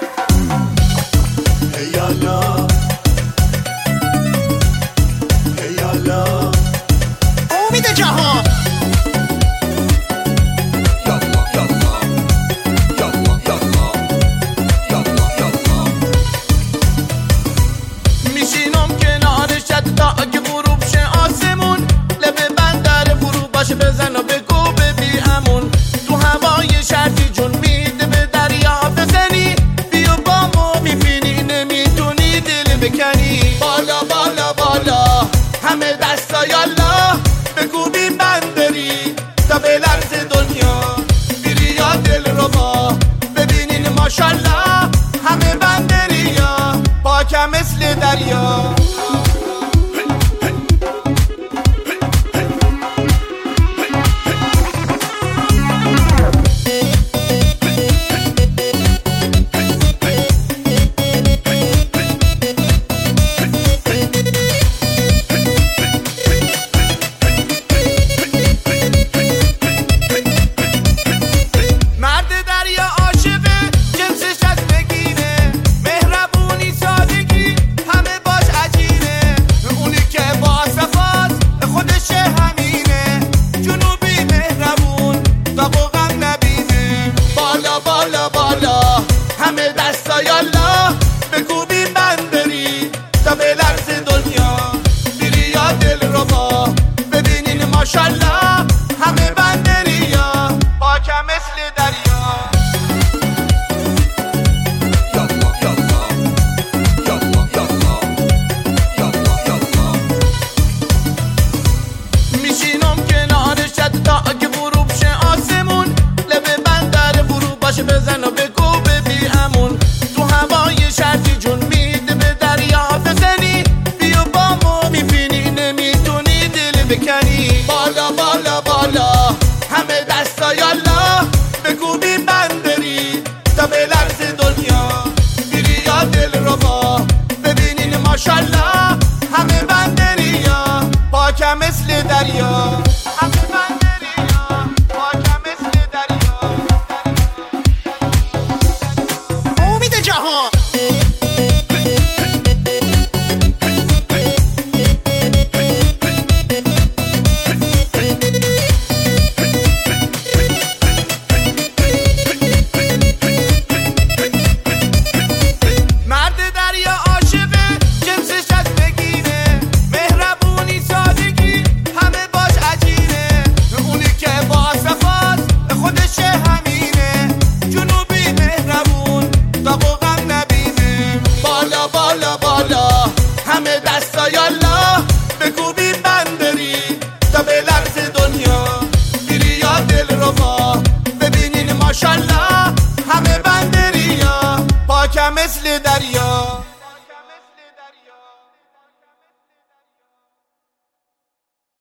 هیالا هیالا امید جهان میشینم کنارشت تا اگه غروب شه آسمون لبه بندر فرو باشه بزن و بگو ببی امون تو هوای شرطی جون میده به دریا بزنی بیا با ما میبینی نمیتونی دل بکنی بالا بالا بالا همه دستا یالا بگو بی بندری تا به لرز دنیا بیری یا دل رو با ببینین ماشالله همه بندری یا پاکم مثل دریا همه دستا یالا بگو بی بندری تا به لرز دنیا بیری یا دل رو با ببینین ماشالله همه بندری یا پاکم مثل دریا میشینم کنارشت تا اگه غروب شه آسمون لبه بندر فرو باشه بزن و بگو ببی امون تو هوای شرطی جون میده به دریا بزنی بیا با ما میبینی نمیتونی دل بکنی بالا بالا بالا همه دستا یالا بگو بی بندری تا به لرز دنیا بیری یا دل رو با ببینین ماشالله همه بندری یا پاکم مثل دریا جهان مرد دریا عاشقه جنسش از بگیره مهربونی سادگی همه باش عجیبه اونی که با صفات خودش همینه جنوبی مهربون تا غم نبینه بالا بالا بالا همه دستا یالا بگو بی بندری تا به لرز دنیا بیری یا دل رو با ببینین ماشالله همه بندری یا پاکم مثل دریا